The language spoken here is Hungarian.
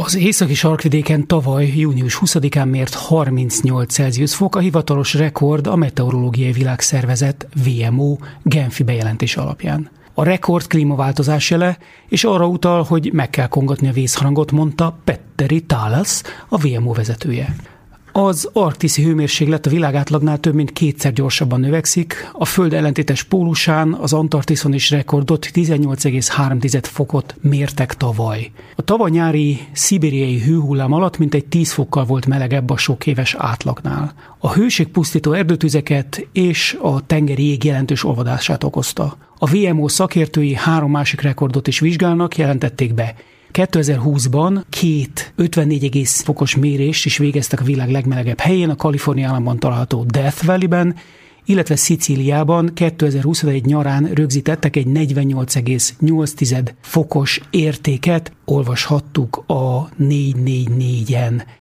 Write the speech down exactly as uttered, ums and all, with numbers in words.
Az északi sarkvidéken tavaly június huszadikán mért harmincnyolc Celsius fok a hivatalos rekord a Meteorológiai Világszervezet vé em o Genfi bejelentés alapján. A rekord klímaváltozás jele, és arra utal, hogy meg kell kongatni a vészharangot, mondta Petteri Talas, a vé em o vezetője. Az arktiszi hőmérséklet a világátlagnál több mint kétszer gyorsabban növekszik, a Föld ellentétes pólusán, az Antarktiszon is rekordot tizennyolc egész három fokot mértek tavaly. A tavaly nyári szibériai hőhullám alatt mintegy tíz fokkal volt melegebb a sok éves átlagnál. A hőségpusztító erdőtüzeket és a tengeri jég jelentős olvadását okozta. A vé em o szakértői három másik rekordot is vizsgálnak, jelentették be. kétezer-húszban két ötvennégy egész fokos mérést is végeztek a világ legmelegebb helyén, a Kalifornia államban található Death Valley-ben, illetve Szicíliában kétezer-huszonegy nyarán rögzítettek egy negyvennyolc egész nyolc fokos értéket, olvashattuk a négy négy négyen.